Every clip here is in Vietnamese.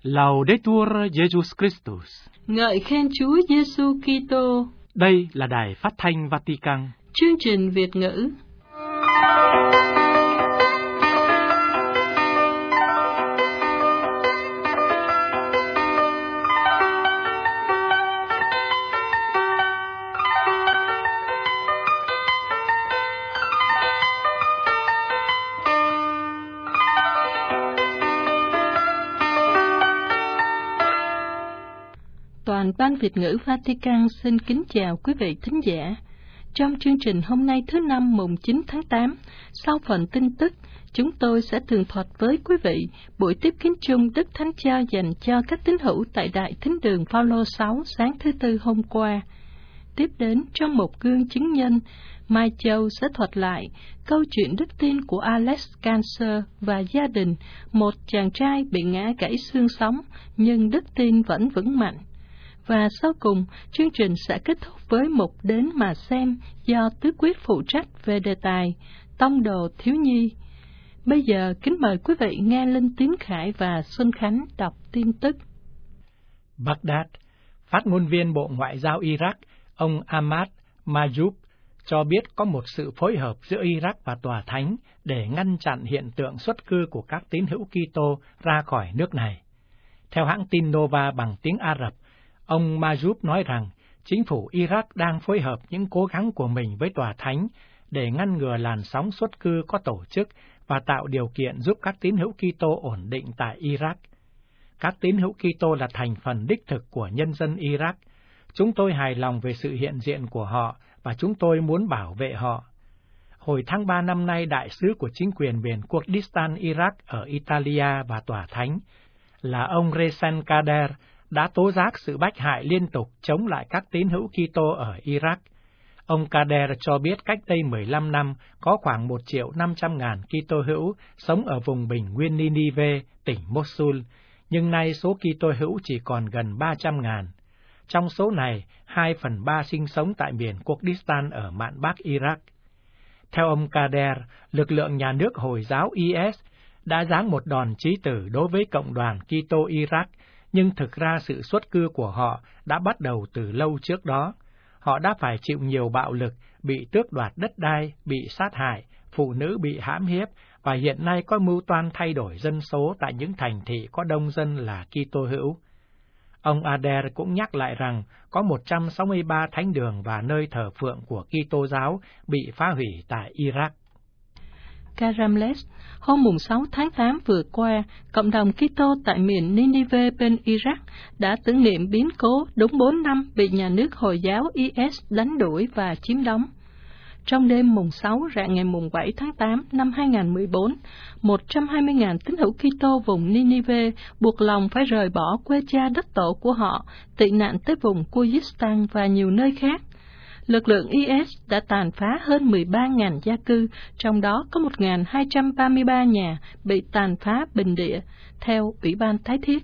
Laudetur Jesus Christus. Ngợi khen Chúa Giêsu Kitô. Đây là Đài Phát thanh Vatican. Chương trình Việt ngữ. Toàn ban Việt ngữ Vatican xin kính chào quý vị thính giả. Trong chương trình hôm nay thứ Năm mùng 9 tháng 8, sau phần tin tức, chúng tôi sẽ tường thuật với quý vị buổi tiếp kiến chung Đức Thánh Cha dành cho các tín hữu tại Đại Thính đường Phaolô 6 sáng thứ Tư hôm qua. Tiếp đến trong một gương chứng nhân, Mai Châu sẽ thuật lại câu chuyện đức tin của Alex Cancer và gia đình, một chàng trai bị ngã gãy xương sống nhưng đức tin vẫn vững mạnh. Và sau cùng, chương trình sẽ kết thúc với mục Đến mà xem do Tứ Quyết phụ trách về đề tài Tông đồ thiếu nhi. Bây giờ, kính mời quý vị nghe Linh Tiến Khải và Xuân Khánh đọc tin tức. Baghdad, phát ngôn viên Bộ Ngoại giao Iraq, ông Ahmad Majoub, cho biết có một sự phối hợp giữa Iraq và Tòa Thánh để ngăn chặn hiện tượng xuất cư của các tín hữu Kitô ra khỏi nước này. Theo hãng tin Nova bằng tiếng Ả Rập, ông Majoub nói rằng chính phủ Iraq đang phối hợp những cố gắng của mình với Tòa Thánh để ngăn ngừa làn sóng xuất cư có tổ chức và tạo điều kiện giúp các tín hữu Kitô ổn định tại Iraq. Các tín hữu Kitô là thành phần đích thực của nhân dân Iraq. Chúng tôi hài lòng về sự hiện diện của họ và chúng tôi muốn bảo vệ họ. Hồi tháng 3 năm nay, đại sứ của chính quyền miền Kurdistan Iraq ở Italia và Tòa Thánh là ông Resen Kader đã tố giác sự bách hại liên tục chống lại các tín hữu Kitô ở Iraq. Ông Kader cho biết cách đây 15 năm có khoảng 1.500.000 Kitô hữu sống ở vùng bình nguyên Ninive, tỉnh Mosul, nhưng nay số Kitô hữu chỉ còn gần 300.000. Trong số này, 2/3 sinh sống tại miền Kurdistan ở mạn Bắc Iraq. Theo ông Kader, lực lượng nhà nước Hồi giáo IS đã giáng một đòn chí tử đối với cộng đoàn Kitô Iraq, nhưng thực ra sự xuất cư của họ đã bắt đầu từ lâu trước đó. Họ đã phải chịu nhiều bạo lực, bị tước đoạt đất đai, bị sát hại, phụ nữ bị hãm hiếp, và hiện nay có mưu toan thay đổi dân số tại những thành thị có đông dân là Kitô hữu. Ông Adair cũng nhắc lại rằng có 163 thánh đường và nơi thờ phượng của Kitô giáo bị phá hủy tại Iraq. Karamles, hôm 6 tháng 8 vừa qua, cộng đồng Kitô tại miền Ninive bên Iraq đã tưởng niệm biến cố đúng 4 năm bị nhà nước Hồi giáo IS đánh đuổi và chiếm đóng. Trong đêm 6 rạng ngày 7 tháng 8 năm 2014, 120.000 tín hữu Kitô vùng Ninive buộc lòng phải rời bỏ quê cha đất tổ của họ, tị nạn tới vùng Kurdistan và nhiều nơi khác. Lực lượng IS đã tàn phá hơn 13.000 gia cư, trong đó có 1.233 nhà bị tàn phá bình địa, theo Ủy ban Tái thiết.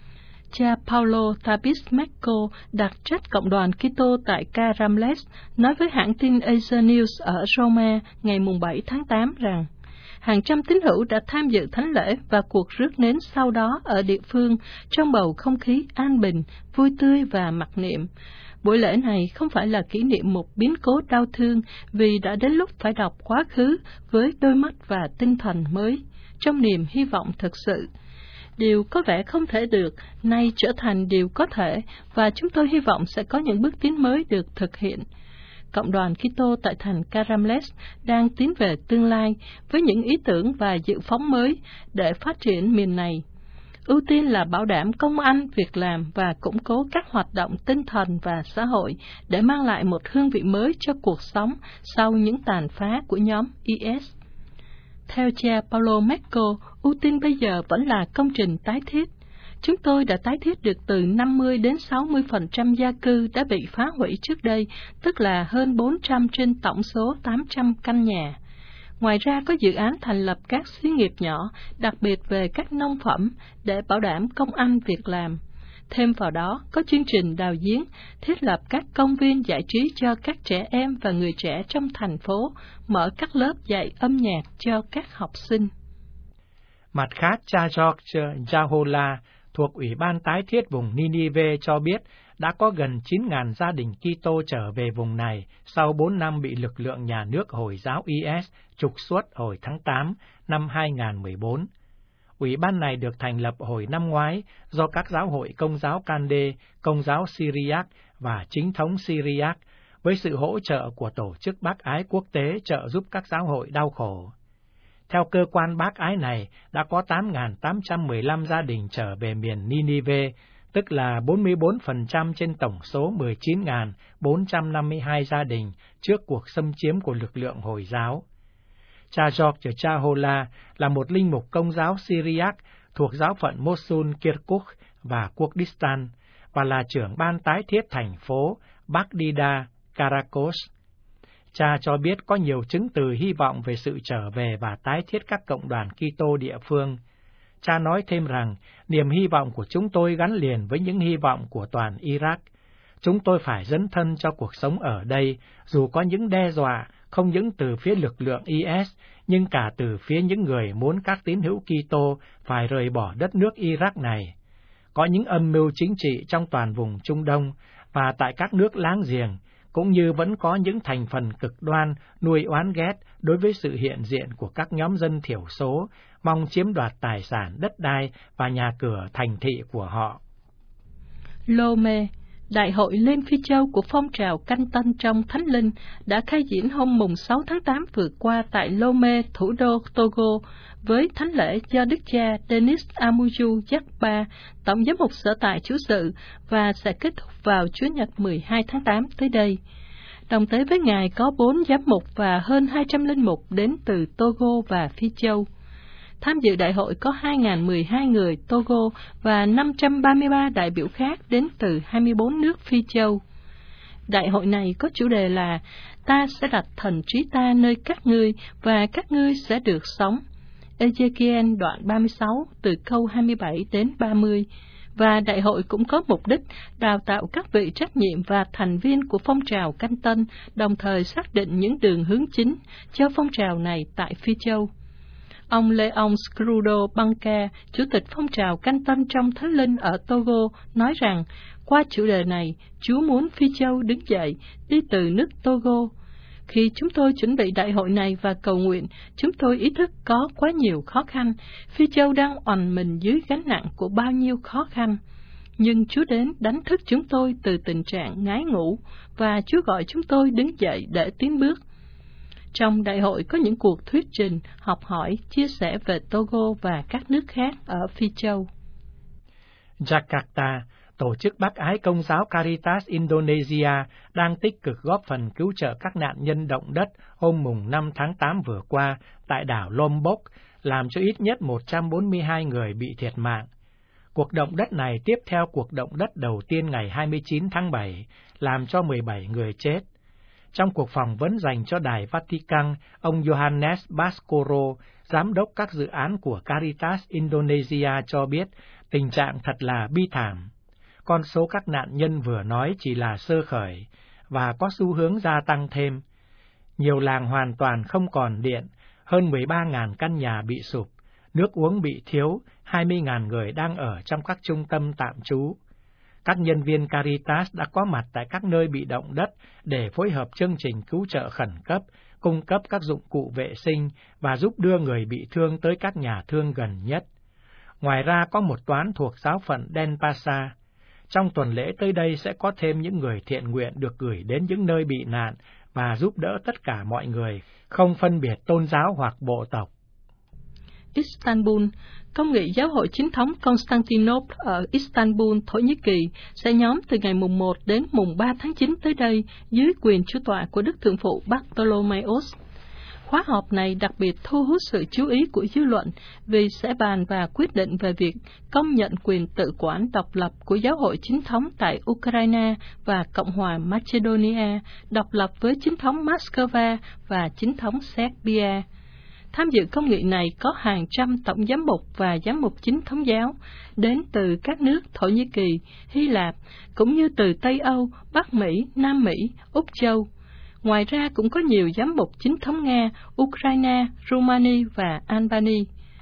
Cha Paulo Tabismeko, đặc trách cộng đoàn Kitô tại Karamles, nói với hãng tin Asia News ở Roma ngày 7 tháng 8 rằng hàng trăm tín hữu đã tham dự thánh lễ và cuộc rước nến sau đó ở địa phương trong bầu không khí an bình, vui tươi và mặc niệm. Buổi lễ này không phải là kỷ niệm một biến cố đau thương vì đã đến lúc phải đọc quá khứ với đôi mắt và tinh thần mới, trong niềm hy vọng thực sự. Điều có vẻ không thể được, nay trở thành điều có thể, và chúng tôi hy vọng sẽ có những bước tiến mới được thực hiện. Cộng đoàn Kitô tại thành Karamles đang tiến về tương lai với những ý tưởng và dự phóng mới để phát triển miền này. Ưu tiên là bảo đảm công ăn, việc làm và củng cố các hoạt động tinh thần và xã hội để mang lại một hương vị mới cho cuộc sống sau những tàn phá của nhóm IS. Theo cha Paulo Mecco, ưu tiên bây giờ vẫn là công trình tái thiết. Chúng tôi đã tái thiết được từ 50 đến 60% gia cư đã bị phá hủy trước đây, tức là hơn 400 trên tổng số 800 căn nhà. Ngoài ra có dự án thành lập các xí nghiệp nhỏ, đặc biệt về các nông phẩm, để bảo đảm công ăn việc làm. Thêm vào đó, có chương trình đào giếng, thiết lập các công viên giải trí cho các trẻ em và người trẻ trong thành phố, mở các lớp dạy âm nhạc cho các học sinh. Mặt khác, cha George Jahola, thuộc Ủy ban tái thiết vùng Ninive cho biết đã có gần 9.000 gia đình Kitô trở về vùng này sau 4 năm bị lực lượng nhà nước Hồi giáo IS trục xuất hồi tháng 8 năm 2014. Ủy ban này được thành lập hồi năm ngoái do các giáo hội Công giáo Kande, Công giáo Syriac và Chính thống Syriac với sự hỗ trợ của Tổ chức Bác Ái Quốc tế trợ giúp các giáo hội đau khổ. Theo cơ quan bác ái này, đã có 8.815 gia đình trở về miền Ninive, tức là 44% trên tổng số 19.452 gia đình trước cuộc xâm chiếm của lực lượng Hồi giáo. Cha George Chahola là một linh mục Công giáo Syriac thuộc giáo phận Mosul, Kirkuk và Kurdistan, và là trưởng ban tái thiết thành phố Baghdida, Karakos. Cha cho biết có nhiều chứng từ hy vọng về sự trở về và tái thiết các cộng đoàn Kitô địa phương. Cha nói thêm rằng, niềm hy vọng của chúng tôi gắn liền với những hy vọng của toàn Iraq. Chúng tôi phải dấn thân cho cuộc sống ở đây, dù có những đe dọa, không những từ phía lực lượng IS, nhưng cả từ phía những người muốn các tín hữu Kitô phải rời bỏ đất nước Iraq này. Có những âm mưu chính trị trong toàn vùng Trung Đông và tại các nước láng giềng, cũng như vẫn có những thành phần cực đoan nuôi oán ghét đối với sự hiện diện của các nhóm dân thiểu số, mong chiếm đoạt tài sản, đất đai và nhà cửa thành thị của họ. Lomé, Đại hội Lên Phi Châu của phong trào canh tân trong Thánh Linh đã khai diễn hôm mùng 6 tháng 8 vừa qua tại Lomé, thủ đô Togo, với thánh lễ do Đức cha Denis Amuju Jakpa, Tổng giám mục sở tại chủ sự, và sẽ kết thúc vào Chủ nhật 12 tháng 8 tới đây. Đồng tế với Ngài có 4 giám mục và hơn 200 linh mục đến từ Togo và Phi Châu. Tham dự đại hội có 2.012 người Togo và 533 đại biểu khác đến từ 24 nước Phi Châu. Đại hội này có chủ đề là Ta sẽ đặt thần trí ta nơi các ngươi và các ngươi sẽ được sống. Ezekiel đoạn 36 từ câu 27 đến 30. Và đại hội cũng có mục đích đào tạo các vị trách nhiệm và thành viên của phong trào canh tân, đồng thời xác định những đường hướng chính cho phong trào này tại Phi Châu. Ông Leon Scrudo Banca, Chủ tịch phong trào canh tân trong Thánh Linh ở Togo, nói rằng, qua chủ đề này, Chúa muốn Phi Châu đứng dậy, đi từ nước Togo. Khi chúng tôi chuẩn bị đại hội này và cầu nguyện, chúng tôi ý thức có quá nhiều khó khăn. Phi Châu đang oằn mình dưới gánh nặng của bao nhiêu khó khăn. Nhưng Chúa đến đánh thức chúng tôi từ tình trạng ngái ngủ, và Chúa gọi chúng tôi đứng dậy để tiến bước. Trong đại hội có những cuộc thuyết trình, học hỏi, chia sẻ về Togo và các nước khác ở Phi Châu. Jakarta, Tổ chức Bác ái Công giáo Caritas Indonesia đang tích cực góp phần cứu trợ các nạn nhân động đất hôm mùng 5 tháng 8 vừa qua tại đảo Lombok, làm cho ít nhất 142 người bị thiệt mạng. Cuộc động đất này tiếp theo cuộc động đất đầu tiên ngày 29 tháng 7, làm cho 17 người chết. Trong cuộc phỏng vấn dành cho Đài Vatican, ông Johannes Baskoro, giám đốc các dự án của Caritas Indonesia cho biết tình trạng thật là bi thảm. Con số các nạn nhân vừa nói chỉ là sơ khởi và có xu hướng gia tăng thêm. Nhiều làng hoàn toàn không còn điện, hơn 13.000 căn nhà bị sụp, nước uống bị thiếu, 20.000 người đang ở trong các trung tâm tạm trú. Các nhân viên Caritas đã có mặt tại các nơi bị động đất để phối hợp chương trình cứu trợ khẩn cấp, cung cấp các dụng cụ vệ sinh và giúp đưa người bị thương tới các nhà thương gần nhất. Ngoài ra có một toán thuộc giáo phận Denpasar. Trong tuần lễ tới đây sẽ có thêm những người thiện nguyện được gửi đến những nơi bị nạn và giúp đỡ tất cả mọi người, không phân biệt tôn giáo hoặc bộ tộc. Istanbul, Công nghị Giáo hội Chính thống Constantinople ở Istanbul, Thổ Nhĩ Kỳ sẽ nhóm từ ngày mùng 1 đến mùng 3 tháng 9 tới đây dưới quyền chủ tọa của Đức Thượng phụ Bartholomeos. Khóa họp này đặc biệt thu hút sự chú ý của dư luận vì sẽ bàn và quyết định về việc công nhận quyền tự quản độc lập của giáo hội chính thống tại Ukraine và Cộng hòa Macedonia, độc lập với chính thống Moscow và chính thống Serbia. Tham dự công nghị này có hàng trăm tổng giám mục và giám mục chính thống giáo đến từ các nước Thổ Nhĩ Kỳ, Hy Lạp, cũng như từ Tây Âu, Bắc Mỹ, Nam Mỹ, Úc Châu. Ngoài ra cũng có nhiều giám mục chính thống Nga, Ukraine, Romania và Albania.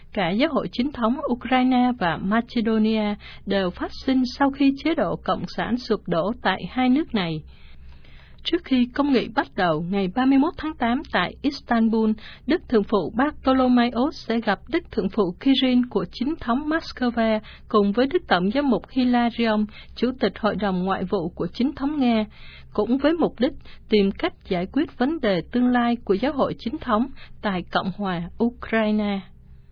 cả giáo hội chính thống Ukraine và Macedonia đều phát sinh sau khi chế độ Cộng sản sụp đổ tại hai nước này. Trước khi công nghị bắt đầu ngày 31 tháng 8 tại Istanbul, Đức Thượng phụ Bartolomaios sẽ gặp Đức Thượng phụ Kirill của chính thống Moscow cùng với Đức Tổng giám mục Hilarion, Chủ tịch Hội đồng Ngoại vụ của chính thống Nga, cũng với mục đích tìm cách giải quyết vấn đề tương lai của giáo hội chính thống tại Cộng hòa Ukraine.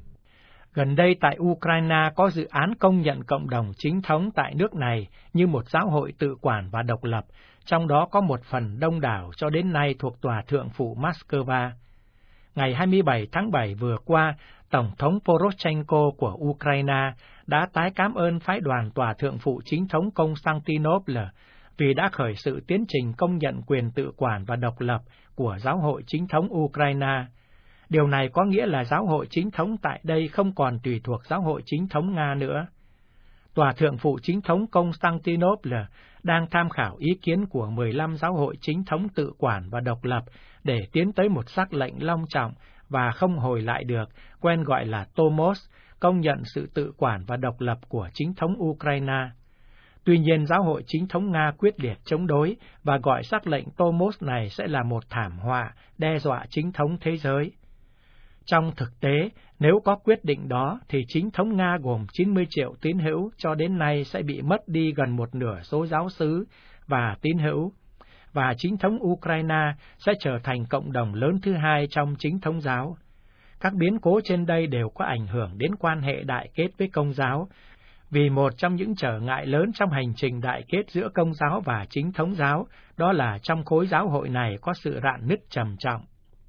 Gần đây tại Ukraine có dự án công nhận cộng đồng chính thống tại nước này như một giáo hội tự quản và độc lập, trong đó có một phần đông đảo cho đến nay thuộc Tòa Thượng phụ Moscow. Ngày 27 tháng 7 vừa qua, Tổng thống Poroshenko của Ukraine đã tái cảm ơn phái đoàn Tòa Thượng phụ chính thống Constantinople vì đã khởi sự tiến trình công nhận quyền tự quản và độc lập của giáo hội chính thống Ukraine. Điều này có nghĩa là giáo hội chính thống tại đây không còn tùy thuộc giáo hội chính thống Nga nữa. Tòa Thượng phụ chính thống Constantinople đang tham khảo ý kiến của 15 giáo hội chính thống tự quản và độc lập để tiến tới một sắc lệnh long trọng và không hồi lại được, quen gọi là Tomos, công nhận sự tự quản và độc lập của chính thống Ukraine. Tuy nhiên, giáo hội chính thống Nga quyết liệt chống đối và gọi sắc lệnh Tomos này sẽ là một thảm họa, đe dọa chính thống thế giới. Trong thực tế, nếu có quyết định đó, thì chính thống Nga gồm 90 triệu tín hữu cho đến nay sẽ bị mất đi gần một nửa số giáo xứ và tín hữu, và chính thống Ukraine sẽ trở thành cộng đồng lớn thứ hai trong chính thống giáo. Các biến cố trên đây đều có ảnh hưởng đến quan hệ đại kết với Công giáo, vì một trong những trở ngại lớn trong hành trình đại kết giữa Công giáo và chính thống giáo, đó là trong khối giáo hội này có sự rạn nứt trầm trọng.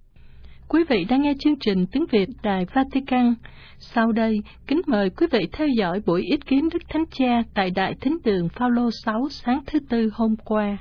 Quý vị đang nghe chương trình tiếng Việt Đài Vatican. Sau đây, kính mời quý vị theo dõi buổi ý kiến Đức Thánh Cha tại Đại Thính đường Phaolô 6 sáng thứ Tư hôm qua.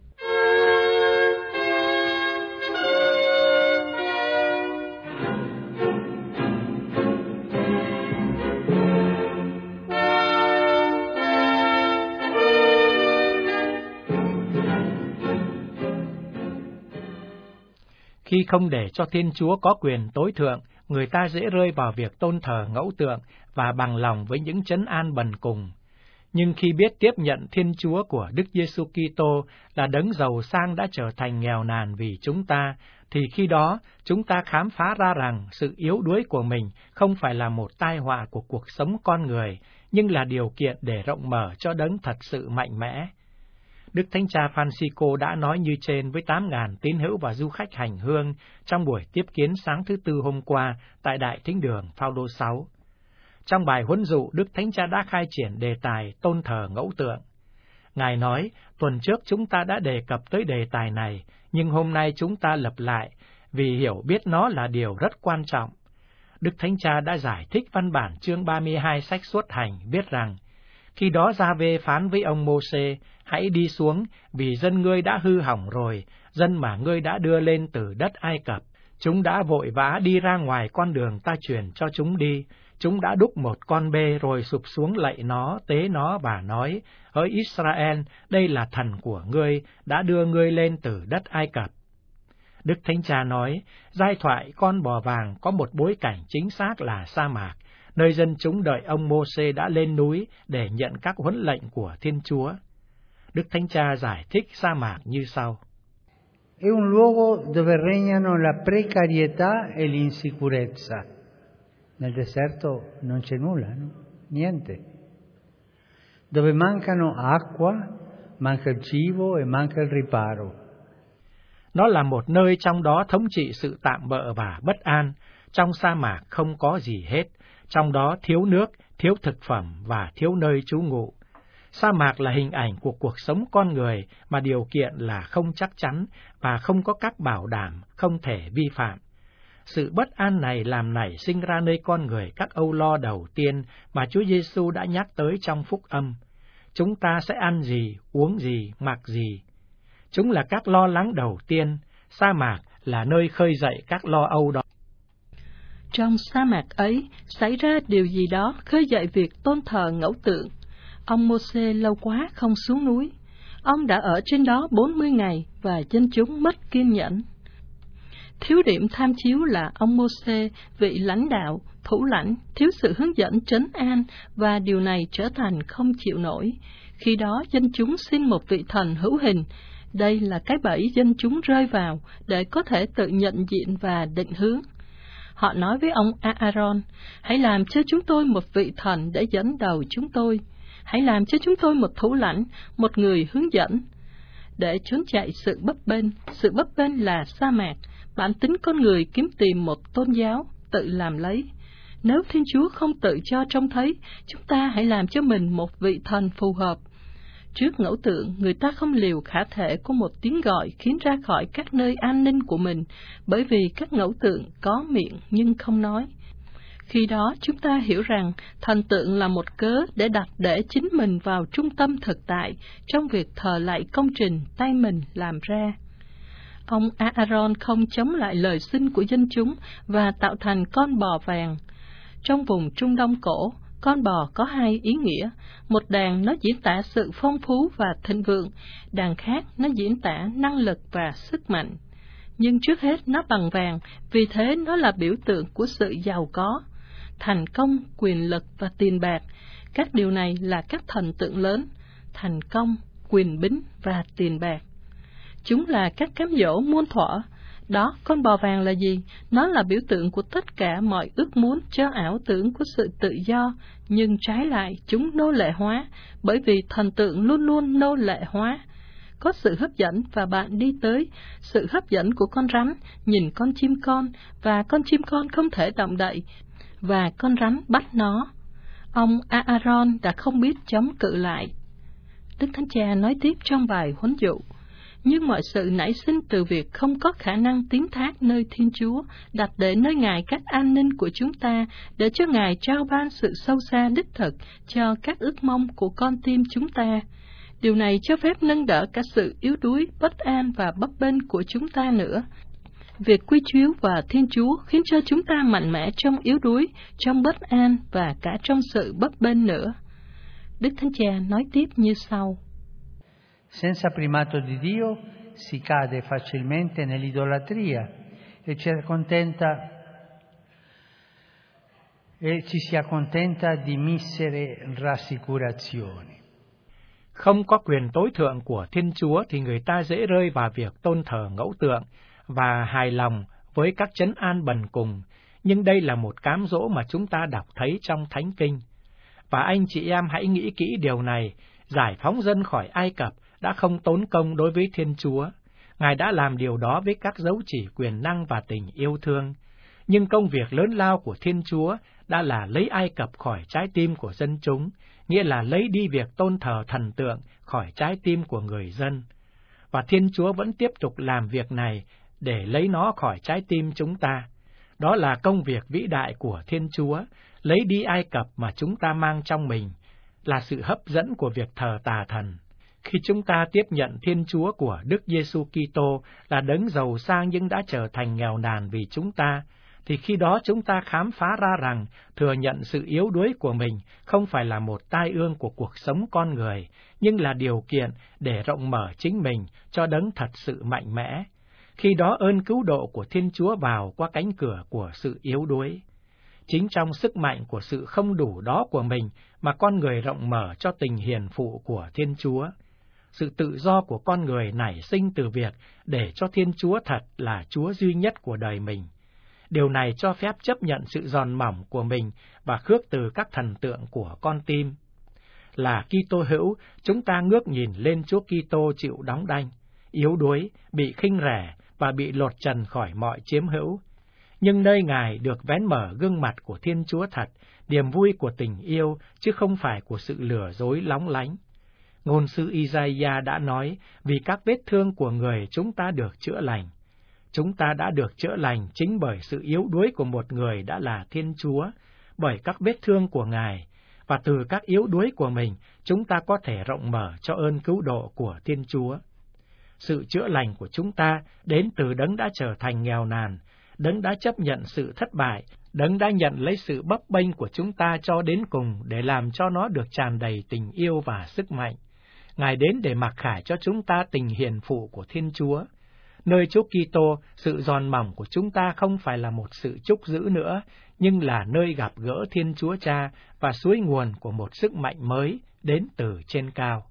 Khi không để cho Thiên Chúa có quyền tối thượng, người ta dễ rơi vào việc tôn thờ ngẫu tượng và bằng lòng với những trấn an bần cùng. Nhưng khi biết tiếp nhận Thiên Chúa của Đức Giêsu Kitô là đấng giàu sang đã trở thành nghèo nàn vì chúng ta, thì khi đó chúng ta khám phá ra rằng sự yếu đuối của mình không phải là một tai họa của cuộc sống con người, nhưng là điều kiện để rộng mở cho đấng thật sự mạnh mẽ. Đức Thánh Cha Francisco đã nói như trên với 8.000 tín hữu và du khách hành hương trong buổi tiếp kiến sáng thứ Tư hôm qua tại Đại Thính đường Phaolô 6. Trong bài huấn dụ, Đức Thánh Cha đã khai triển đề tài tôn thờ ngẫu tượng. Ngài nói, tuần trước chúng ta đã đề cập tới đề tài này, nhưng hôm nay chúng ta lặp lại, vì hiểu biết nó là điều rất quan trọng. Đức Thánh Cha đã giải thích văn bản chương 32 sách Xuất Hành, viết rằng, khi đó Gia-vê phán với ông Mô-sê, hãy đi xuống, vì dân ngươi đã hư hỏng rồi, dân mà ngươi đã đưa lên từ đất Ai Cập. Chúng đã vội vã đi ra ngoài con đường ta truyền cho chúng đi. Chúng đã đúc một con bê rồi sụp xuống lạy nó, tế nó và nói, hỡi Israel, đây là thần của ngươi, đã đưa ngươi lên từ đất Ai Cập. Đức Thánh Cha nói, giai thoại con bò vàng có một bối cảnh chính xác là sa mạc, nơi dân chúng đợi ông Mô-sê đã lên núi để nhận các huấn lệnh của Thiên Chúa. Đức Thánh Cha giải thích sa mạc như sau. È un luogo dove regnano la precarietà e l'insicurezza. Nel deserto non c'è nulla, no? Niente. Dove mancano acqua, manca il cibo e manca il riparo. Nó là một nơi trong đó thống trị sự tạm bợ và bất an, trong sa mạc không có gì hết, trong đó thiếu nước, thiếu thực phẩm và thiếu nơi trú ngụ. Sa mạc là hình ảnh của cuộc sống con người mà điều kiện là không chắc chắn và không có các bảo đảm, không thể vi phạm. Sự bất an này làm nảy sinh ra nơi con người các âu lo đầu tiên mà Chúa Giêsu đã nhắc tới trong Phúc Âm. Chúng ta sẽ ăn gì, uống gì, mặc gì? Chúng là các lo lắng đầu tiên, sa mạc là nơi khơi dậy các lo âu đó. Trong sa mạc ấy, xảy ra điều gì đó khơi dậy việc tôn thờ ngẫu tượng. Ông Mô-sê lâu quá không xuống núi. Ông đã ở trên đó 40 ngày và dân chúng mất kiên nhẫn. Thiếu điểm tham chiếu là ông Mô-sê, vị lãnh đạo, thủ lãnh, thiếu sự hướng dẫn trấn an, và điều này trở thành không chịu nổi. Khi đó dân chúng xin một vị thần hữu hình. Đây là cái bẫy dân chúng rơi vào để có thể tự nhận diện và định hướng. Họ nói với ông Aaron, hãy làm cho chúng tôi một vị thần để dẫn đầu chúng tôi. Hãy làm cho chúng tôi một thủ lãnh, một người hướng dẫn. Để trốn chạy sự bấp bênh là sa mạc, bản tính con người kiếm tìm một tôn giáo, tự làm lấy. Nếu Thiên Chúa không tự cho trông thấy, chúng ta hãy làm cho mình một vị thần phù hợp. Trước ngẫu tượng, người ta không liều khả thể của một tiếng gọi khiến ra khỏi các nơi an ninh của mình, bởi vì các ngẫu tượng có miệng nhưng không nói. Khi đó chúng ta hiểu rằng thần tượng là một cớ để chính mình vào trung tâm thực tại trong việc thờ lạy công trình tay mình làm ra. Ông Aaron không chống lại lời xin của dân chúng và tạo thành con bò vàng. Trong vùng Trung Đông cổ, con bò có hai ý nghĩa. Một đàn nó diễn tả sự phong phú và thịnh vượng, đàn khác nó diễn tả năng lực và sức mạnh. Nhưng trước hết nó bằng vàng, vì thế nó là biểu tượng của sự giàu có, thành công, quyền lực và tiền bạc. Các điều này là các thần tượng lớn: thành công, quyền bính và tiền bạc. Chúng là các cám dỗ muôn thuở. Đó, con bò vàng là gì? Nó là biểu tượng của tất cả mọi ước muốn cho ảo tưởng của sự tự do, nhưng trái lại chúng nô lệ hóa, bởi vì thần tượng luôn luôn nô lệ hóa. Có sự hấp dẫn và bạn đi tới sự hấp dẫn của con rắn, nhìn con chim con, và con chim con không thể động đậy, và con rắn bắt nó. Ông Aaron đã không biết chống cự lại. Đức Thánh Cha nói tiếp trong bài huấn dụ: nhưng mọi sự nảy sinh từ việc không có khả năng tín thác nơi Thiên Chúa, đặt để nơi Ngài các an ninh của chúng ta, để cho Ngài trao ban sự sâu xa đích thực cho các ước mong của con tim chúng ta. Điều này cho phép nâng đỡ cả sự yếu đuối, bất an và bấp bênh của chúng ta nữa. Việc quy chiếu vào Thiên Chúa khiến cho chúng ta mạnh mẽ trong yếu đuối, trong bất an và cả trong sự bấp bênh nữa. Đức Thánh Cha nói tiếp như sau: Senza primato di Dio si cade facilmente nell'idolatria e ci si accontenta di misere rassicurazioni. Không có quyền tối thượng của Thiên Chúa thì người ta dễ rơi vào việc tôn thờ ngẫu tượng và hài lòng với các trấn an bần cùng, nhưng đây là một cám dỗ mà chúng ta đọc thấy trong Thánh Kinh. Và anh chị em hãy nghĩ kỹ điều này: giải phóng dân khỏi Ai Cập đã không tốn công đối với Thiên Chúa. Ngài đã làm điều đó với các dấu chỉ quyền năng và tình yêu thương. Nhưng công việc lớn lao của Thiên Chúa đã là lấy Ai Cập khỏi trái tim của dân chúng, nghĩa là lấy đi việc tôn thờ thần tượng khỏi trái tim của người dân. Và Thiên Chúa vẫn tiếp tục làm việc này để lấy nó khỏi trái tim chúng ta. Đó là công việc vĩ đại của Thiên Chúa, lấy đi Ai Cập mà chúng ta mang trong mình, là sự hấp dẫn của việc thờ tà thần. Khi chúng ta tiếp nhận Thiên Chúa của Đức Giêsu Kitô là đấng giàu sang nhưng đã trở thành nghèo nàn vì chúng ta, thì khi đó chúng ta khám phá ra rằng thừa nhận sự yếu đuối của mình không phải là một tai ương của cuộc sống con người, nhưng là điều kiện để rộng mở chính mình cho đấng thật sự mạnh mẽ. Khi đó ơn cứu độ của Thiên Chúa vào qua cánh cửa của sự yếu đuối. Chính trong sức mạnh của sự không đủ đó của mình mà con người rộng mở cho tình hiền phụ của Thiên Chúa. Sự tự do của con người nảy sinh từ việc để cho Thiên Chúa thật là Chúa duy nhất của đời mình. Điều này cho phép chấp nhận sự giòn mỏng của mình và khước từ các thần tượng của con tim. Là Kitô hữu, chúng ta ngước nhìn lên Chúa Kitô chịu đóng đanh, yếu đuối, bị khinh rẻ và bị lột trần khỏi mọi chiếm hữu. Nhưng nơi Ngài được vén mở gương mặt của Thiên Chúa thật, niềm vui của tình yêu, chứ không phải của sự lừa dối lóng lánh. Ngôn sứ Isaiah đã nói, vì các vết thương của người chúng ta được chữa lành. Chúng ta đã được chữa lành chính bởi sự yếu đuối của một người đã là Thiên Chúa, bởi các vết thương của Ngài, và từ các yếu đuối của mình, chúng ta có thể rộng mở cho ơn cứu độ của Thiên Chúa. Sự chữa lành của chúng ta đến từ đấng đã trở thành nghèo nàn, đấng đã chấp nhận sự thất bại, đấng đã nhận lấy sự bấp bênh của chúng ta cho đến cùng để làm cho nó được tràn đầy tình yêu và sức mạnh. Ngài đến để mặc khải cho chúng ta tình hiền phụ của Thiên Chúa. Nơi Chúa Kitô, sự giòn mỏng của chúng ta không phải là một sự trúc giữ nữa, nhưng là nơi gặp gỡ Thiên Chúa Cha và suối nguồn của một sức mạnh mới đến từ trên cao.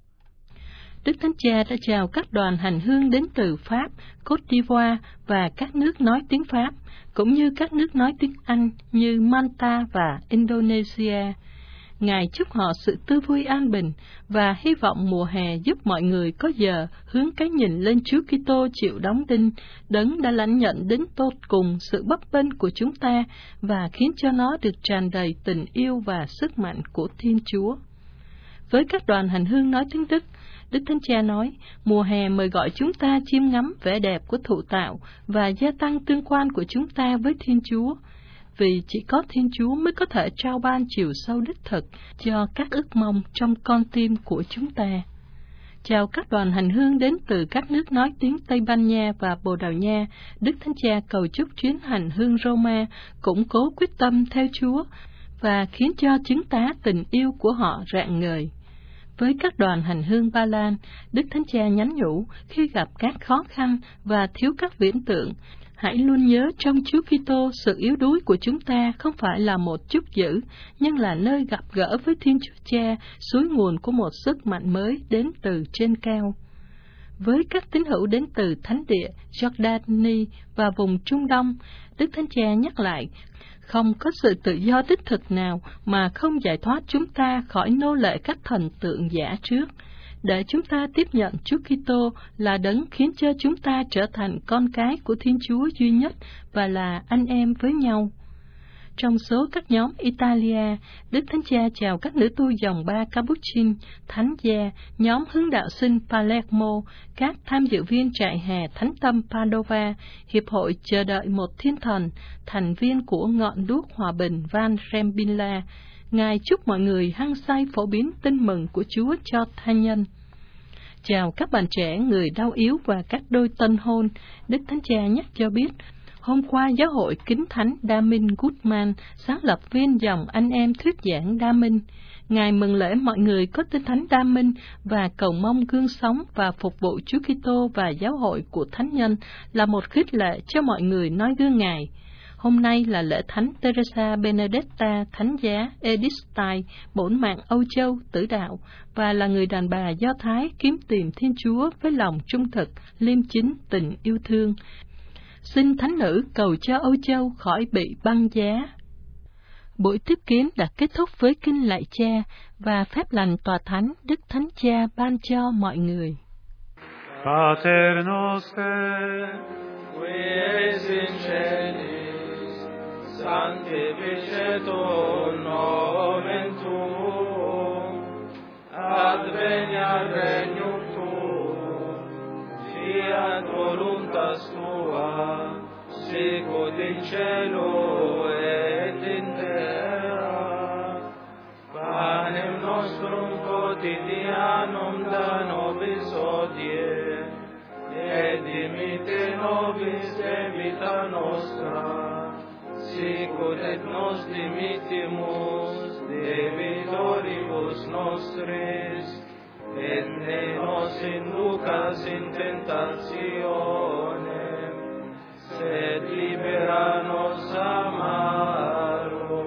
Đức Thánh Cha đã chào các đoàn hành hương đến từ Pháp, Côte d'Ivoire và các nước nói tiếng Pháp, cũng như các nước nói tiếng Anh như Malta và Indonesia. Ngài chúc họ sự tươi vui an bình và hy vọng mùa hè giúp mọi người có giờ hướng cái nhìn lên Chúa Kitô chịu đóng đinh, Đấng đã lãnh nhận đến tột cùng sự bấp bênh của chúng ta và khiến cho nó được tràn đầy tình yêu và sức mạnh của Thiên Chúa. Với các đoàn hành hương nói tiếng Đức, Đức Thánh Cha nói, mùa hè mời gọi chúng ta chiêm ngắm vẻ đẹp của thụ tạo và gia tăng tương quan của chúng ta với Thiên Chúa, vì chỉ có Thiên Chúa mới có thể trao ban chiều sâu đích thực cho các ước mong trong con tim của chúng ta. Chào các đoàn hành hương đến từ các nước nói tiếng Tây Ban Nha và Bồ Đào Nha, Đức Thánh Cha cầu chúc chuyến hành hương Roma củng cố quyết tâm theo Chúa và khiến cho chứng tá tình yêu của họ rạng ngời. Với các đoàn hành hương Ba Lan, Đức Thánh Cha nhắn nhủ khi gặp các khó khăn và thiếu các viễn tượng, hãy luôn nhớ trong Chúa Kitô sự yếu đuối của chúng ta không phải là một chút dữ, nhưng là nơi gặp gỡ với Thiên Chúa Cha, suối nguồn của một sức mạnh mới đến từ trên cao. Với các tín hữu đến từ Thánh địa, Jordani và vùng Trung Đông, Đức Thánh Cha nhắc lại, không có sự tự do đích thực nào mà không giải thoát chúng ta khỏi nô lệ các thần tượng giả trước, để chúng ta tiếp nhận Chúa Kitô là Đấng khiến cho chúng ta trở thành con cái của Thiên Chúa duy nhất và là anh em với nhau. Trong số các nhóm Italia, Đức Thánh Cha chào các nữ tu dòng Ba Capuchin, Thánh Gia, nhóm hướng đạo sinh Palermo, các tham dự viên trại hè Thánh Tâm Padova, Hiệp hội Chờ đợi một Thiên Thần, thành viên của Ngọn đuốc Hòa bình Van Rembilla. Ngài chúc mọi người hăng say phổ biến tin mừng của Chúa cho tha nhân. Chào các bạn trẻ, người đau yếu và các đôi tân hôn, Đức Thánh Cha nhắc cho biết, hôm qua Giáo hội Kính Thánh Đa Minh Guzman, sáng lập viên dòng anh em thuyết giảng Đa Minh. Ngài mừng lễ mọi người có tinh thánh Đa Minh và cầu mong gương sống và phục vụ Chúa Kitô và giáo hội của thánh nhân là một khích lệ cho mọi người noi gương Ngài. Hôm nay là lễ Thánh Teresa Benedetta Thánh giá Edith Stein, bổn mạng Âu Châu tử đạo, và là người đàn bà Do Thái kiếm tìm Thiên Chúa với lòng trung thực, liêm chính, tình yêu thương. Xin Thánh nữ cầu cho Âu Châu khỏi bị băng giá. Buổi tiếp kiến đã kết thúc với kinh lạy Cha và phép lành tòa thánh Đức Thánh Cha ban cho mọi người. Pater noster, qui es in celis, sanctificetur nomen tuum, adveniat regnum tuum, fiat voluntas tua, sicut in cielo et in terra. Panem nostrum quotidianum da nobis hodie, et dimitte nobis debita nostra, sicut et nos dimittimus debitoribus nostris, et ne nos inducas in tentationem, sed libera nos a malo.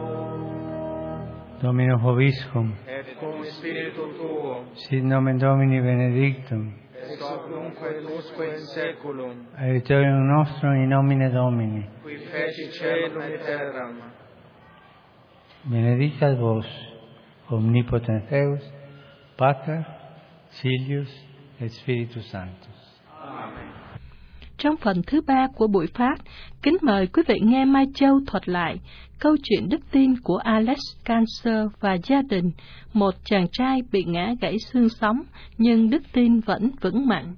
Domino vobiscum, Et cum spiritu tuo, sit nomen Domini benedictum, ex hoc nunc et usque in saeculum, aiutorium nostrum in nomine Domini. qui feci caelum et terram. Benedicat vos, omnipotens Deus, Pater, Filius et Spiritus Sanctus. Amen. Trong phần thứ 3 của buổi phát, kính mời quý vị nghe Mai Châu thuật lại câu chuyện đức tin của Alex Cancer và gia đình, một chàng trai bị ngã gãy xương sống, nhưng đức tin vẫn vững mạnh.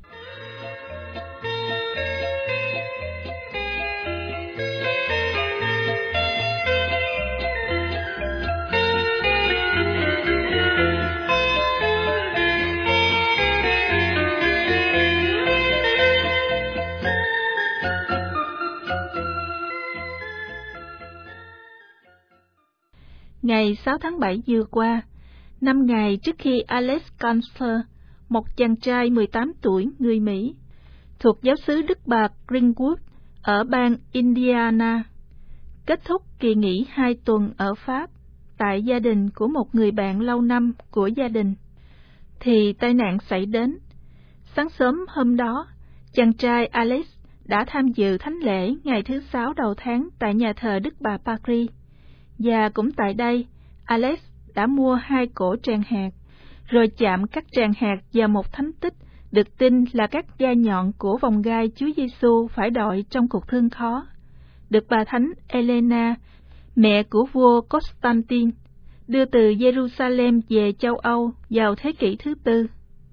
Ngày 6 tháng 7 vừa qua, 5 ngày trước khi Alex Cancer, một chàng trai 18 tuổi người Mỹ, thuộc giáo xứ Đức Bà Greenwood ở bang Indiana. Kết thúc kỳ nghỉ 2 tuần ở Pháp tại gia đình của một người bạn lâu năm của gia đình, thì tai nạn xảy đến. Sáng sớm hôm đó, chàng trai Alex đã tham dự thánh lễ ngày thứ 6 đầu tháng tại nhà thờ Đức Bà Paris, và cũng tại đây, Alex đã mua 2 cổ tràng hạt, rồi chạm các tràng hạt vào một thánh tích được tin là các gai nhọn của vòng gai Chúa Giêsu phải đội trong cuộc thương khó, được bà thánh Elena, mẹ của vua Constantine, đưa từ Jerusalem về châu Âu vào thế kỷ thứ 4.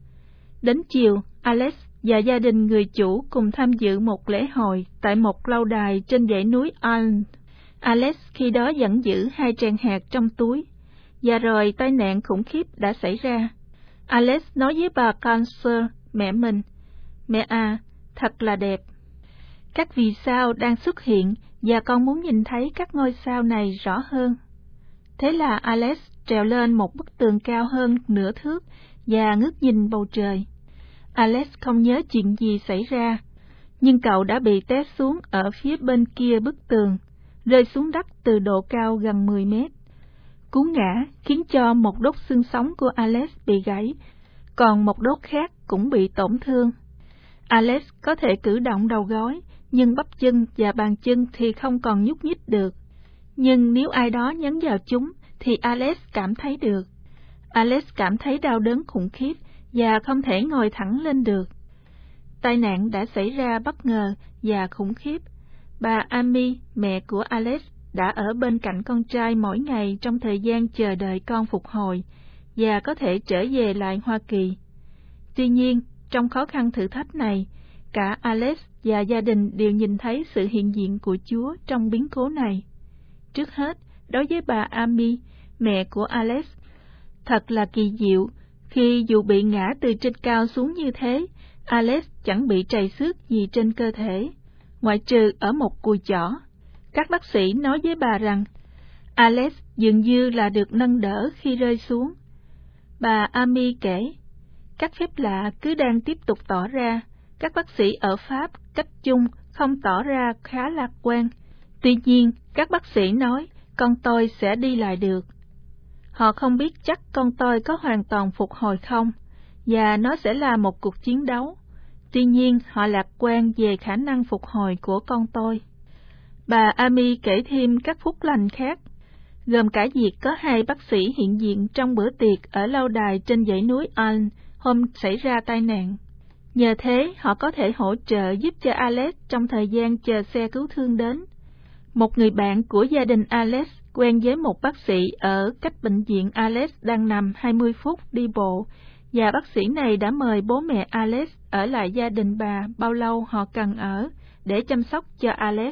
Đến chiều, Alex và gia đình người chủ cùng tham dự một lễ hội tại một lâu đài trên dãy núi Aln. Alex khi đó vẫn giữ 2 tràng hạt trong túi, và rồi tai nạn khủng khiếp đã xảy ra. Alex nói với bà Cancer, mẹ mình, "Mẹ à, thật là đẹp. Các vì sao đang xuất hiện và con muốn nhìn thấy các ngôi sao này rõ hơn." Thế là Alex trèo lên một bức tường cao hơn nửa thước và ngước nhìn bầu trời. Alex không nhớ chuyện gì xảy ra, nhưng cậu đã bị té xuống ở phía bên kia bức tường, rơi xuống đất từ độ cao gần 10 mét. Cú ngã khiến cho một đốt xương sống của Alex bị gãy, còn một đốt khác cũng bị tổn thương. Alex có thể cử động đầu gối, nhưng bắp chân và bàn chân thì không còn nhúc nhích được. Nhưng nếu ai đó nhấn vào chúng, thì Alex cảm thấy được. Alex cảm thấy đau đớn khủng khiếp và không thể ngồi thẳng lên được. Tai nạn đã xảy ra bất ngờ và khủng khiếp. Bà Amy, mẹ của Alex, đã ở bên cạnh con trai mỗi ngày trong thời gian chờ đợi con phục hồi và có thể trở về lại Hoa Kỳ. Tuy nhiên, trong khó khăn thử thách này, cả Alex và gia đình đều nhìn thấy sự hiện diện của Chúa trong biến cố này. Trước hết, đối với bà Amy, mẹ của Alex, thật là kỳ diệu khi dù bị ngã từ trên cao xuống như thế, Alex chẳng bị trầy xước gì trên cơ thể, ngoại trừ ở một cùi chỏ. Các bác sĩ nói với bà rằng Alex dường như là được nâng đỡ khi rơi xuống. Bà Amy kể, các phép lạ cứ đang tiếp tục tỏ ra. Các bác sĩ ở Pháp cách chung không tỏ ra khá lạc quan. Tuy nhiên, các bác sĩ nói con tôi sẽ đi lại được. Họ không biết chắc con tôi có hoàn toàn phục hồi không, và nó sẽ là một cuộc chiến đấu. Tuy nhiên, họ lạc quan về khả năng phục hồi của con tôi. Bà Amy kể thêm các phúc lành khác, gồm cả việc có 2 bác sĩ hiện diện trong bữa tiệc ở lâu đài trên dãy núi Aln hôm xảy ra tai nạn. Nhờ thế, họ có thể hỗ trợ giúp cho Alex trong thời gian chờ xe cứu thương đến. Một người bạn của gia đình Alex quen với một bác sĩ ở cách bệnh viện Alex đang nằm 20 phút đi bộ, và bác sĩ này đã mời bố mẹ Alex ở lại gia đình bà bao lâu họ cần ở để chăm sóc cho Alex.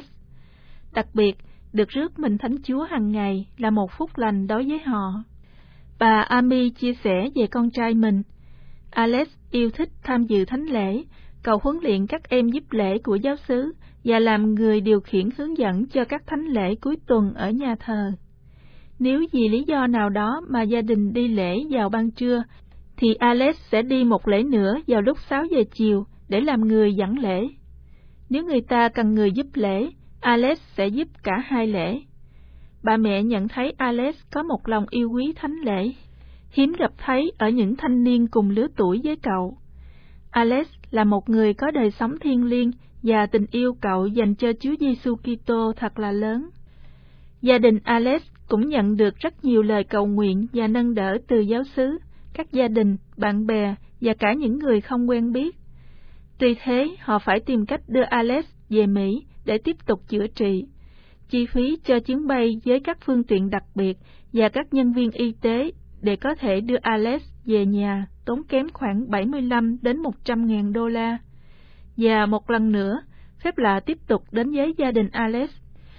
Đặc biệt, được rước mình Thánh Chúa hàng ngày là một phúc lành đối với họ. Bà Amy chia sẻ về con trai mình. Alex yêu thích tham dự thánh lễ, cầu huấn luyện các em giúp lễ của giáo xứ và làm người điều khiển hướng dẫn cho các thánh lễ cuối tuần ở nhà thờ. Nếu vì lý do nào đó mà gia đình đi lễ vào ban trưa, thì Alex sẽ đi một lễ nữa vào lúc 6 giờ chiều để làm người dẫn lễ. Nếu người ta cần người giúp lễ, Alex sẽ giúp cả 2 lễ. Bà mẹ nhận thấy Alex có một lòng yêu quý thánh lễ, hiếm gặp thấy ở những thanh niên cùng lứa tuổi với cậu. Alex là một người có đời sống thiêng liêng và tình yêu cậu dành cho Chúa Giêsu Kitô thật là lớn. Gia đình Alex cũng nhận được rất nhiều lời cầu nguyện và nâng đỡ từ giáo xứ, các gia đình, bạn bè và cả những người không quen biết. Tuy thế, họ phải tìm cách đưa Alex về Mỹ để tiếp tục chữa trị. Chi phí cho chuyến bay với các phương tiện đặc biệt và các nhân viên y tế để có thể đưa Alex về nhà tốn kém khoảng 75 đến 100.000 đô la. Và một lần nữa, phép lạ tiếp tục đến với gia đình Alex.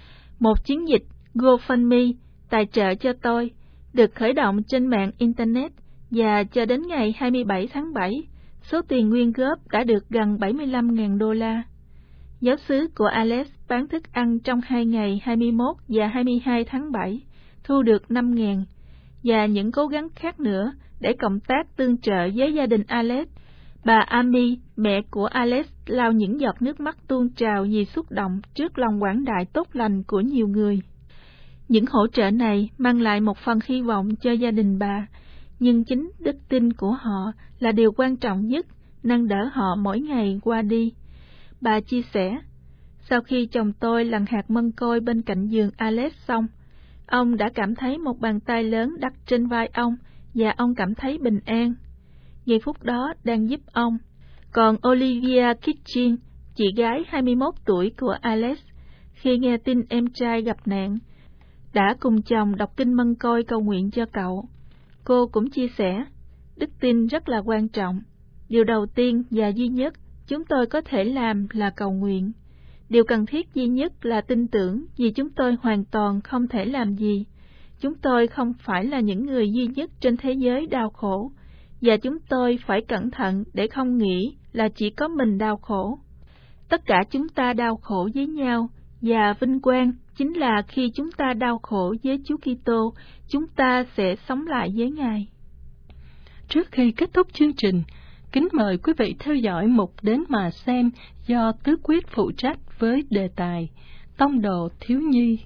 Một chiến dịch GoFundMe tài trợ cho tôi được khởi động trên mạng Internet, và cho đến ngày 27 tháng 7, số tiền quyên góp đã được gần 75.000 đô la. Giáo xứ của Alex bán thức ăn trong 2 ngày 21 và 22 tháng 7, thu được 5.000, và những cố gắng khác nữa để cộng tác tương trợ với gia đình Alex. Bà Amy, mẹ của Alex, lau những giọt nước mắt tuôn trào vì xúc động trước lòng quảng đại tốt lành của nhiều người. Những hỗ trợ này mang lại một phần hy vọng cho gia đình bà, nhưng chính đức tin của họ là điều quan trọng nhất, nâng đỡ họ mỗi ngày qua đi. Bà chia sẻ, sau khi chồng tôi lằn hạt mân côi bên cạnh giường Alex xong, ông đã cảm thấy một bàn tay lớn đặt trên vai ông và ông cảm thấy bình an. Giây phút đó đang giúp ông. Còn Olivia Kitchen, chị gái 21 tuổi của Alex, khi nghe tin em trai gặp nạn, đã cùng chồng đọc kinh mân côi cầu nguyện cho cậu. Cô cũng chia sẻ, đức tin rất là quan trọng. Điều đầu tiên và duy nhất chúng tôi có thể làm là cầu nguyện. Điều cần thiết duy nhất là tin tưởng, vì chúng tôi hoàn toàn không thể làm gì. Chúng tôi không phải là những người duy nhất trên thế giới đau khổ, và chúng tôi phải cẩn thận để không nghĩ là chỉ có mình đau khổ. Tất cả chúng ta đau khổ với nhau, và vinh quang chính là khi chúng ta đau khổ với Chúa Kitô, chúng ta sẽ sống lại với Ngài. Trước khi kết thúc chương trình, kính mời quý vị theo dõi mục Đến Mà Xem do Tứ Quyết phụ trách với đề tài Tông đồ thiếu nhi.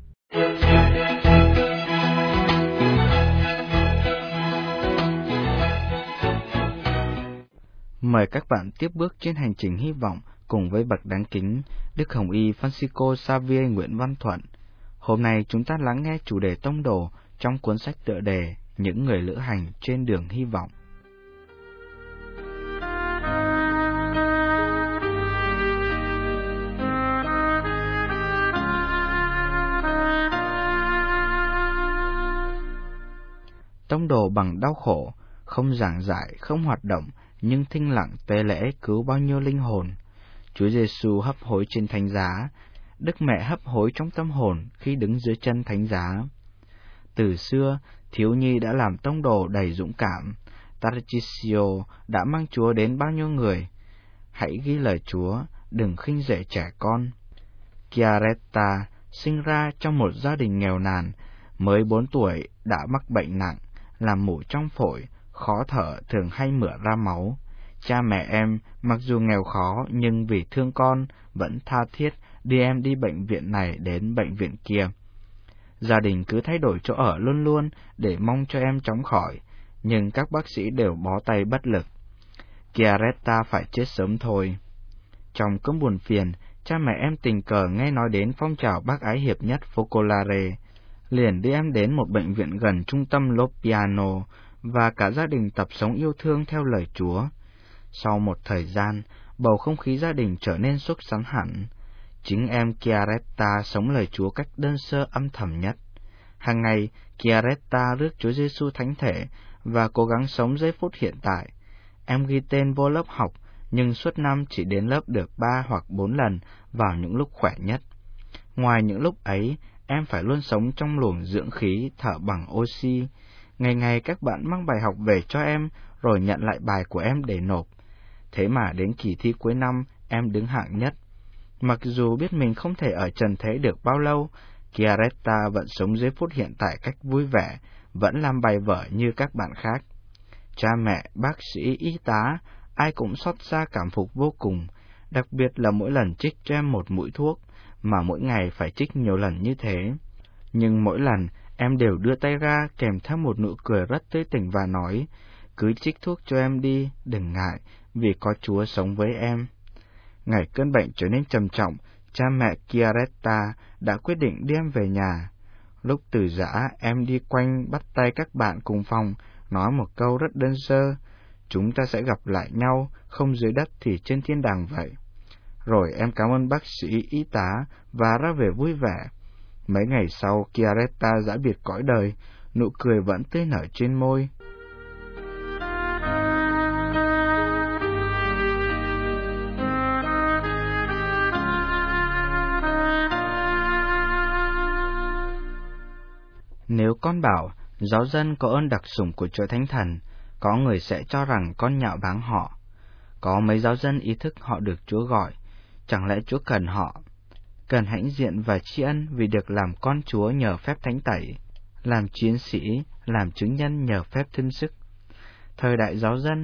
Mời các bạn tiếp bước trên hành trình hy vọng cùng với bậc đáng kính Đức Hồng Y Francisco Xavier Nguyễn Văn Thuận. Hôm nay chúng ta lắng nghe chủ đề tông đồ trong cuốn sách tựa đề Những người lữ hành trên đường hy vọng. Tông đồ bằng đau khổ, không giảng giải, không hoạt động, nhưng thinh lặng tế lễ cứu bao nhiêu linh hồn. Chúa Giêsu hấp hối trên thánh giá, Đức Mẹ hấp hối trong tâm hồn khi đứng dưới chân thánh giá. Từ xưa, thiếu nhi đã làm tông đồ đầy dũng cảm. Tarcisio đã mang Chúa đến bao nhiêu người. Hãy ghi lời Chúa, đừng khinh rẻ trẻ con. Chiaretta sinh ra trong một gia đình nghèo nàn, mới 4 tuổi đã mắc bệnh nặng, làm mủ trong phổi, khó thở, thường hay mửa ra máu. Cha mẹ em mặc dù nghèo khó nhưng vì thương con vẫn tha thiết đưa em đi bệnh viện này đến bệnh viện kia. Gia đình cứ thay đổi chỗ ở luôn luôn để mong cho em chóng khỏi, nhưng các bác sĩ đều bó tay bất lực. Chiaretta phải chết sớm thôi. Trong cơn buồn phiền, cha mẹ em tình cờ nghe nói đến phong trào bác ái hiệp nhất Focolare, liền đưa em đến một bệnh viện gần trung tâm Loppiano, và cả gia đình tập sống yêu thương theo lời Chúa. Sau một thời gian, bầu không khí gia đình trở nên sốt sắng hẳn. Chính em Chiaretta sống lời Chúa cách đơn sơ âm thầm nhất. Hàng ngày, Chiaretta rước Chúa Giêsu thánh thể và cố gắng sống giây phút hiện tại. Em ghi tên vô lớp học, nhưng suốt năm chỉ đến lớp được 3 hoặc 4 lần vào những lúc khỏe nhất. Ngoài những lúc ấy, em phải luôn sống trong luồng dưỡng khí, thở bằng oxy. Ngày ngày các bạn mang bài học về cho em, rồi nhận lại bài của em để nộp. Thế mà đến kỳ thi cuối năm, em đứng hạng nhất. Mặc dù biết mình không thể ở trần thế được bao lâu, Chiaretta vẫn sống giây phút hiện tại cách vui vẻ, vẫn làm bài vở như các bạn khác. Cha mẹ, bác sĩ, y tá, ai cũng xót xa cảm phục vô cùng, đặc biệt là mỗi lần trích cho em một mũi thuốc, mà mỗi ngày phải trích nhiều lần như thế. Nhưng mỗi lần, em đều đưa tay ra kèm theo một nụ cười rất tươi tỉnh và nói, cứ trích thuốc cho em đi, đừng ngại, vì có Chúa sống với em. Ngày cơn bệnh trở nên trầm trọng, cha mẹ Chiaretta đã quyết định đưa em về nhà. Lúc từ giã, em đi quanh bắt tay các bạn cùng phòng, nói một câu rất đơn sơ, chúng ta sẽ gặp lại nhau, không dưới đất thì trên thiên đàng vậy. Rồi em cảm ơn bác sĩ, y tá và ra về vui vẻ. Mấy ngày sau, Chiaretta giã biệt cõi đời, nụ cười vẫn tươi nở trên môi. Nếu con bảo giáo dân có ơn đặc sủng của Chúa Thánh Thần, có người sẽ cho rằng con nhạo báng họ. Có mấy giáo dân ý thức họ được Chúa gọi, chẳng lẽ Chúa cần họ? Cần hãnh diện và tri ân vì được làm con Chúa nhờ phép thánh tẩy, làm chiến sĩ, làm chứng nhân nhờ phép thêm sức. Thời đại giáo dân,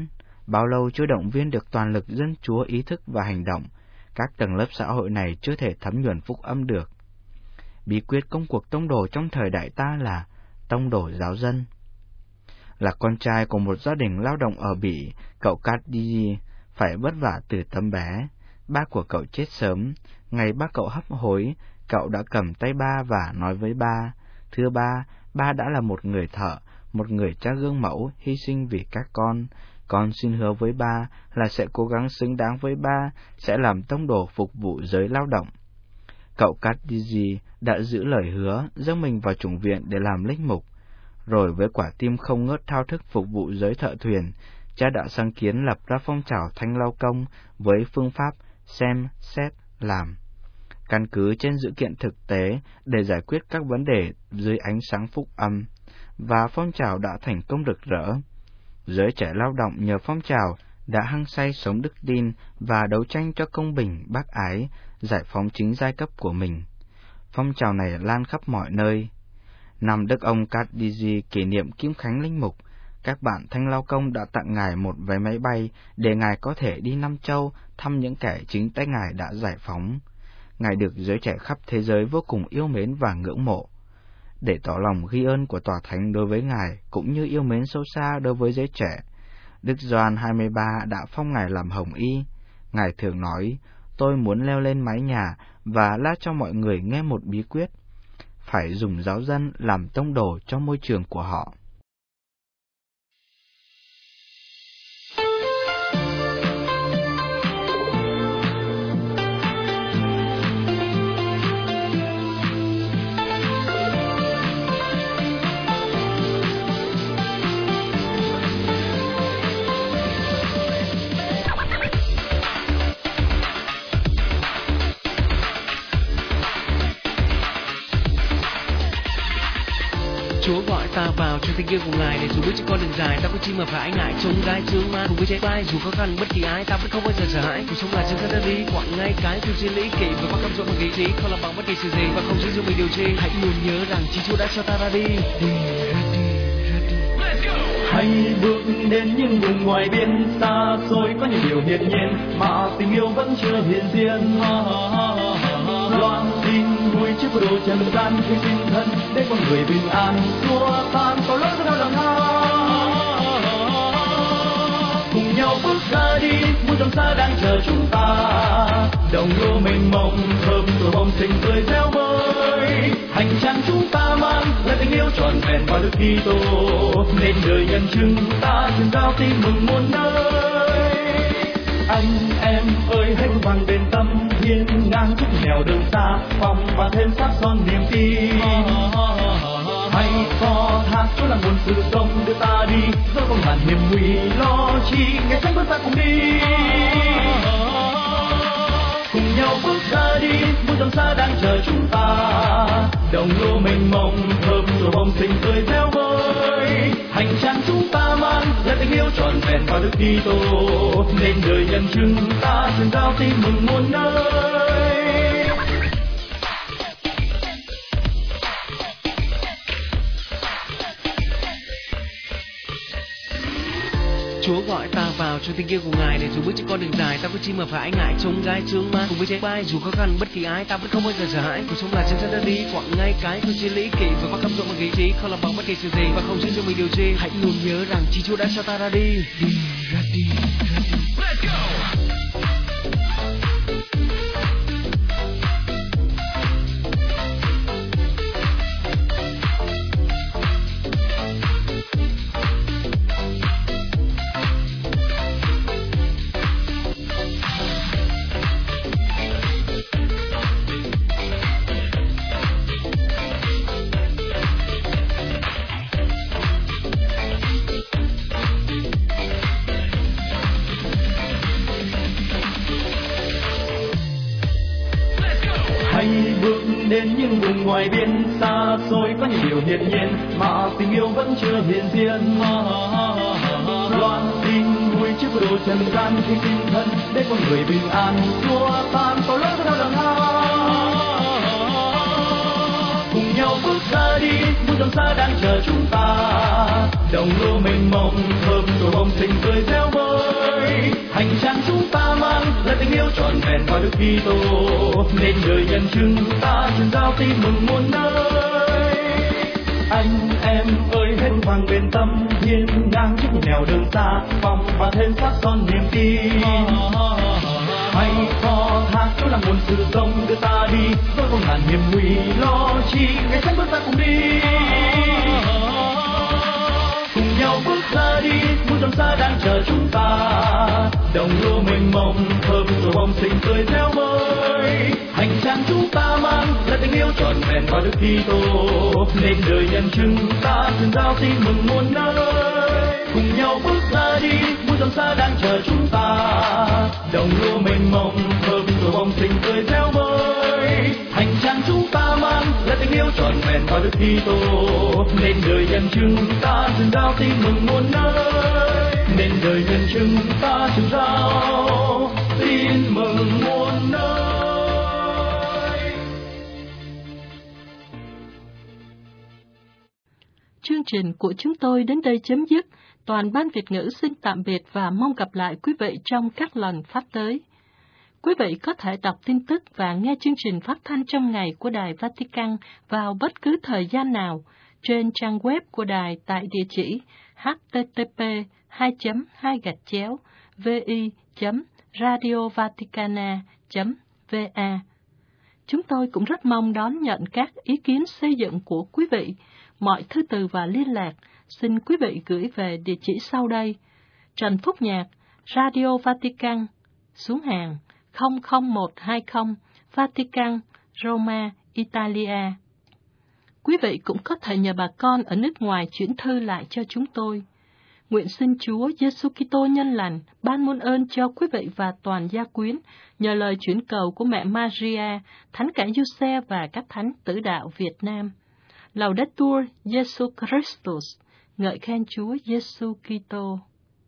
Bao lâu chưa động viên được toàn lực dân Chúa ý thức và hành động, các tầng lớp xã hội này chưa thể thấm nhuần phúc âm được. Bí quyết công cuộc tông đồ trong thời đại ta là tông đồ giáo dân. Là con trai của một gia đình lao động ở Bỉ, cậu Cadigi phải vất vả từ tấm bé. Ba của cậu chết sớm. Ngày ba cậu hấp hối, cậu đã cầm tay ba và nói với ba: "Thưa ba, ba đã là một người thợ, một người cha gương mẫu, hy sinh vì các con. Con xin hứa với ba là sẽ cố gắng xứng đáng với ba, sẽ làm tông đồ phục vụ giới lao động." Cậu Cadigi đã giữ lời hứa, dâng mình vào chủng viện để làm linh mục. Rồi với quả tim không ngớt thao thức phục vụ giới thợ thuyền, cha đã sáng kiến lập ra phong trào thanh lao công với phương pháp xem, xét, làm. Căn cứ trên dữ kiện thực tế để giải quyết các vấn đề dưới ánh sáng phúc âm, và phong trào đã thành công rực rỡ. Giới trẻ lao động nhờ phong trào đã hăng say sống đức tin và đấu tranh cho công bình, bác ái, giải phóng chính giai cấp của mình. Phong trào này lan khắp mọi nơi. Năm đức ông Cadigi kỷ niệm Kim Khánh linh mục, các bạn thanh lao công đã tặng ngài một vé máy bay để ngài có thể đi Nam Châu thăm những kẻ chính tay ngài đã giải phóng. Ngài được giới trẻ khắp thế giới vô cùng yêu mến và ngưỡng mộ. Để tỏ lòng ghi ơn của Tòa Thánh đối với ngài, cũng như yêu mến sâu xa đối với giới trẻ, Đức Gioan 23 đã phong ngài làm hồng y. Ngài thường nói: "Tôi muốn leo lên mái nhà và la cho mọi người nghe một bí quyết: phải dùng giáo dân làm tông đồ cho môi trường của họ." Chúa gọi ta vào trong tình yêu của Ngài, để dù bước trên con đường dài, ta có chi mà phải ái ngại, trông gai chướng ma cùng với trái vai. Dù khó khăn bất kỳ ai, ta vẫn không bao giờ sợ hãi. Cuộc sống là chân ta đi quặng ngay cái từ suy lý kỵ và bắt cam dỗ bằng ý chí, không làm bằng bất kỳ sự gì và không giữ dùng mình điều chi. Hãy luôn nhớ rằng chính Chúa đã cho ta ra đi. Hãy bước đến những vùng ngoài biên xa xôi, có những điều hiển nhiên mà tình yêu vẫn chưa hiện diện. Loan tin vui trước đồ trần gian, hy sinh thân để con người bình an. Xua tan có lỗi của đau lòng cùng nhau bước ra đi, muôn dòng xa đang chờ chúng ta. Đồng lúa mênh mông thơm từ bông xinh tươi réo vơi, hành trang chúng ta mang là tình yêu trọn vẹn và Đức Kitô, nên đời nhân chứng ta truyền giao tin mừng muôn nơi. Anh em ơi hãy vun vàng bền tâm, hiên ngang chút nghèo đường xa, phòng và thêm sắc son niềm tin. Hãy phó thác Chúa là nguồn sự sống đưa ta đi, dẫu không ngàn hiểm nguy lo chi, ngày sáng bước ta cùng đi. Cùng nhau bước ra đi, muôn dòng xa đang chờ chúng ta. Đồng lúa mênh mông thơm từ bông xinh tươi réo vơi, hành trang chúng ta mang là tình yêu trọn vẹn vào Đức Kitô, nên đời nhân chứng ta truyền giao tin mừng muôn nơi. Chúa gọi ta vào trong tình yêu của Ngài, để dù bước trên con đường dài, ta có chi mà phải ái ngại, trông gai chướng ma cùng với trái vai. Dù khó khăn bất kỳ ai, ta vẫn không bao giờ sợ hãi. Cuộc sống là chân ta đi quặng ngay cái từ suy lý kỵ và bắt cam dỗ bằng ý chí, không làm bằng bất kỳ sự gì và không giữ cho mình điều chi. Hãy luôn nhớ rằng chính Chúa đã cho ta ra đi. Đi ra đi, ra đi. Let's go. Đến những vùng ngoài biên xa xôi, có những điều hiển nhiên mà tình yêu vẫn chưa hiện diện. Loan tin vui trước đồ trần gian, hy sinh thân để con người bình an. Xua tan có lỗi của đau lòng cùng nhau bước ra đi, muôn dòng xa đang chờ chúng ta. Đồng lúa mênh mông thơm từ bông xinh tươi réo vơi, trọn vẹn qua Đức Kitô, nên đời nhân chứng ta truyền giao tin mừng muôn nơi. Anh em ơi hết vang bên tâm hiên ngang trước nẻo đường xa, vòng và thêm sắc son niềm tin. Hãy phó thác Chúa là nguồn sự sống đưa ta đi, tôi không ngàn hiểm nguy lo chi, ngày sáng bước ta cùng đi. Cùng nhau bước ra đi, muôn dặm xa đang chờ chúng ta. Đồng lúa mênh mông, thơm rồi bông xinh tươi theo mới. Hành trang chúng ta mang là tình yêu trọn vẹn qua Đức Kitô, nên đời nhân chứng ta truyền giao tin mừng muôn nơi. Cùng nhau bước ra đi, muôn dặm xa đang chờ chúng ta. Đồng lúa mênh mông, thơm rồi bông xinh tươi theo mới. Hành trang chúng ta mang là tình yêu trọn vẹn qua Đức Kitô, nên đời nhân chứng ta truyền giao tin mừng muôn nơi. Nên đời nhân chứng ta truyền giao tin mừng muôn nơi. Chương trình của chúng tôi đến đây chấm dứt. Toàn ban Việt ngữ xin tạm biệt và mong gặp lại quý vị trong các lần phát tới. Quý vị có thể đọc tin tức và nghe chương trình phát thanh trong ngày của Đài Vatican vào bất cứ thời gian nào trên trang web của đài tại địa chỉ http://vi.radiovaticana.va. Chúng tôi cũng rất mong đón nhận các ý kiến xây dựng của quý vị. Mọi thư từ và liên lạc xin quý vị gửi về địa chỉ sau đây: Trần Phúc Nhạc, Radio Vatican, xuống hàng 00120, Vatican, Roma, Italia. Quý vị cũng có thể nhờ bà con ở nước ngoài chuyển thư lại cho chúng tôi. Nguyện xin Chúa Giêsu Kitô nhân lành ban muôn ơn cho quý vị và toàn gia quyến nhờ lời chuyển cầu của mẹ Maria, Thánh cả Giuse và các thánh tử đạo Việt Nam. Laudetur Jesu Christus, ngợi khen Chúa Giêsu Kitô.